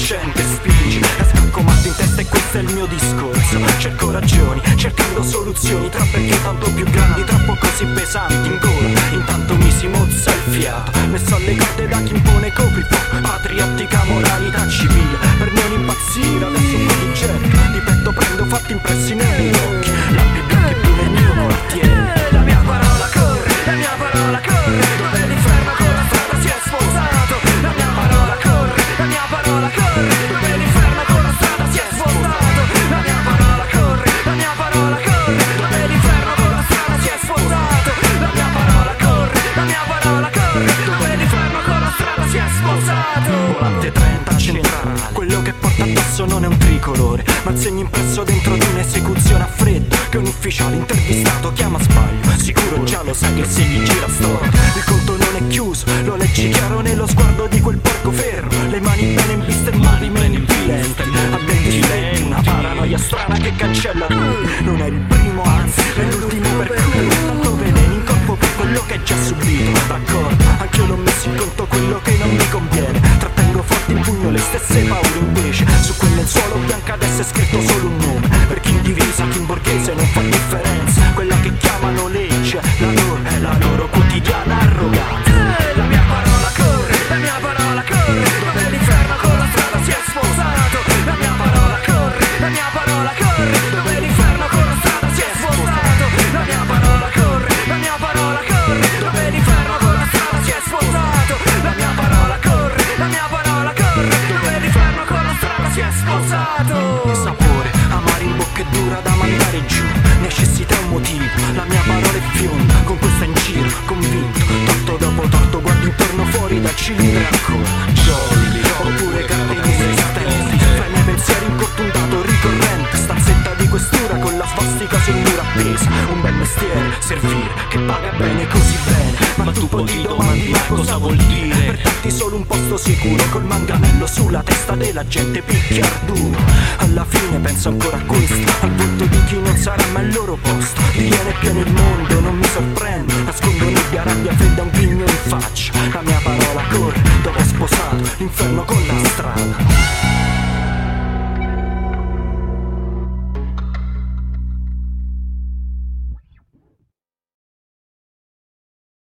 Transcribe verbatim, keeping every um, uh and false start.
incandescente, spingi la scacco matto in testa e questo è il mio discorso. Cerco ragioni, cercando soluzioni, troppe tanto più grandi, troppo così pesanti in gola. Intanto mi si mozza il fiato, messo alle corde da chi impone coprifuoco. Patriottica moralità civile, per non impazzire adesso qui cerco. Di petto prendo fatti impressi nei miei occhi, lampi bianchi blu nel mio quartiere. La mia parola corre, la mia parola corre, dove l'inferno con la strada si è spostato. La mia parola corre, la mia parola corre, dove l'inferno con la strada si è spostato. La mia parola corre, la mia parola corre, dove l'inferno con la strada si è spostato. La mia parola corre, la mia parola corre, dove l'inferno con la strada si è spostato. Volante trenta centrale, quello che porta addosso non è un tricolore, ma il segno impresso dentro di un'esecuzione a freddo che un ufficiale intervistato chiama sbaglio. Sicuro già lo sai che se gli gira storia il conto non è chiuso, lo leggi chiaro nello sguardo di quel porco ferro. Le mani bene in vista e movimenti lenti, a denti lenti, una paranoia strana che cancella lui. Non è il primo, anzi è l'ultimo per cui tanto veleno in corpo per quello che hai già subito. D'accordo, anche io l'ho messo in conto quello che non mi conviene. Trattengo forte in pugno le stesse paure invece. Su quel lenzuolo bianco adesso è scritto solo un nome. Per chi in divisa, chi in borghese non fa differenza. Quella che chiamano legge, la loro è la loro quotidiana arroganza. La mia parola corre, la mia parola corre, dove l'inferno con la strada si è spostato. La mia parola corre, la mia parola corre, dove l'inferno con la strada si è spostato. La mia parola corre, la mia parola corre, dove l'inferno con la strada si è spostato. La mia parola corre, la mia parola corre, dove l'inferno con la strada si è spostato. Sapore, amare in bocca e dura da mandare giù, necessità e un motivo, la mia parola è fionda, con questa in giro, convinto, torto dopo torto, guardo intorno fuori dal cilindro e ancora jolly, oppure catene inesistenti, fra i miei pensieri un corto un dato ricorrente, stanzetta di questura con la svastica sul muro appesa, un bel mestiere, servire, che paga bene così bene, ma tu poi ti domandi ma cosa vuol dire? Per darti solo un posto sicuro, col manganello sulla testa della gente picchiar duro. Alla fine penso ancora a questo, al punto di chi non sarà mai il loro posto. Diviene pieno il mondo, non mi sorprendo, nascondo nebbia, rabbia fredda, un ghigno in faccia. La mia parola corre, dove è sposato l'inferno con la strada.